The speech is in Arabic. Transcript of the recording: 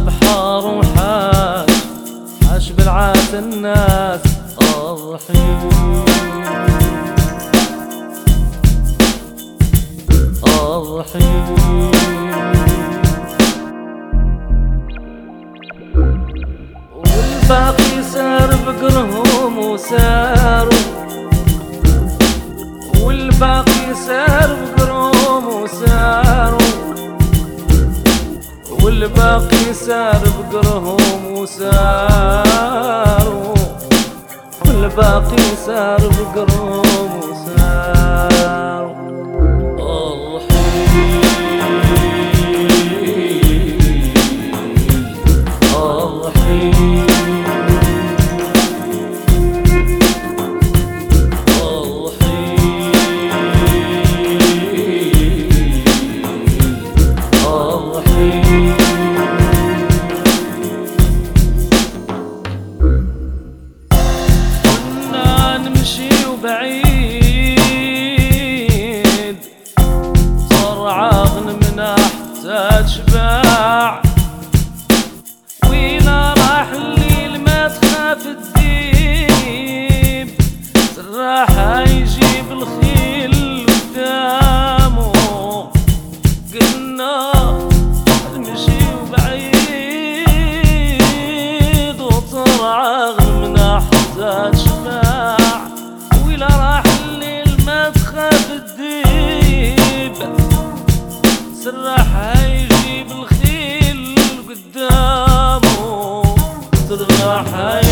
البحر وحاش حاش بالعات الناس الرحيم الرحيم. والباقي سار بقرهم وساروا، والباقي سار بقرهم وساروا، والباقي سار بقرهم وساروا، والباقي سار بقرهم وساروا. بعيد صار عاغن من احتاج شباع، ويلا راح الليل ما تخاف الديب، سراحة يجيب الخيل قدامه. قلنا نمشي بعيد وصار عاغن من احتاج شباع، ويلا راح الليل ما تخاف الديب، سراحة يجيب الخيل قدامه، سراحة